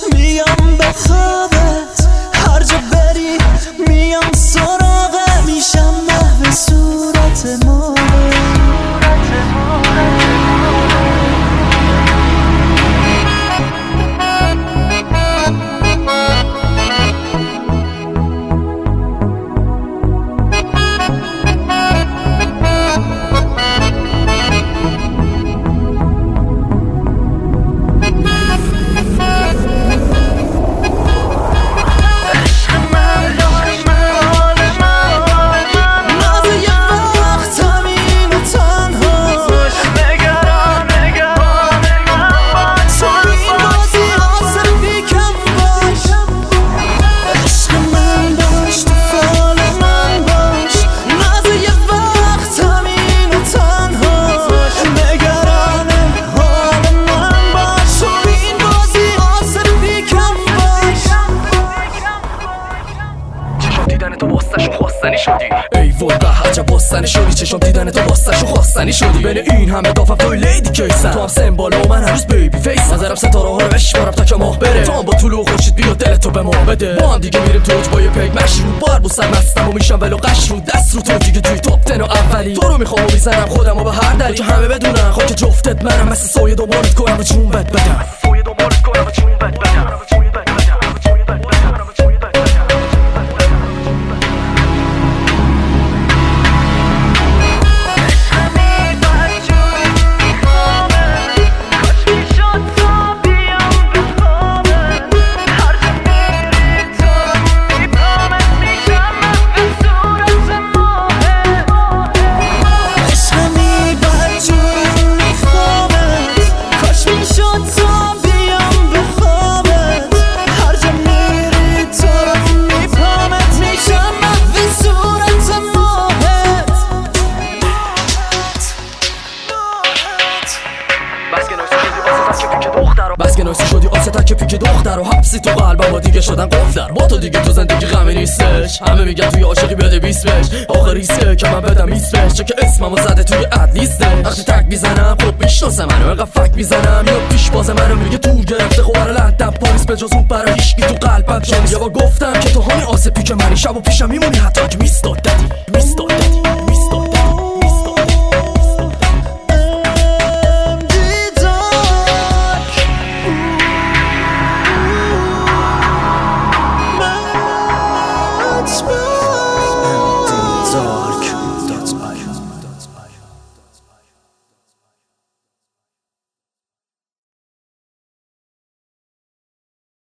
میام به خوابت، هر جا بری میام سراغت، میشم محو صورت ما. ای وای به عجب باستنی شدی، چشم دیدن تو باستشو خواستنی شدی. بین این همه دافم توی لیدی کیسن، تو هم سمبال و من هنوز بیبی فیسم. نظرم ستاره ها رو بشمارم تا که ماه بره، تو هم با طلوع خورشید بیا دلتو به ما بده. با هم دیگه میریم توج با یه پیک مشروب، بار بوسم مستم و میشم ولو قش رو دست رو تو دیگه توی توپ تن و اولی. تو رو میخوام و میزنم خودم و به هر دری که همه بدونن خاک جفتت منم، مثل سایه دنبالت کنم و جون بد بدم. بس که نویسی شدی آسه تک پیک دختر و حبسی تو قلبم و دیگه شدن قفلر. با تو دیگه تو زندگی غمی نیستش، همه میگن توی عاشقی بده 20 بش، آخریسه که من بدم 20 بش، چه که اسممو زده توی اد لیستش. وقتی تک میزنم خب میشناسه منو، انقدر فک میزنم یا پیش باز منو میگه تو گرفته خوبر لندن پاریس به جز اون برای هیچکی تو قلبم. چون یه بار گفتم که تو همین آسه پیک منی، شب و پیشم میمونی حتی که میستاد دادی.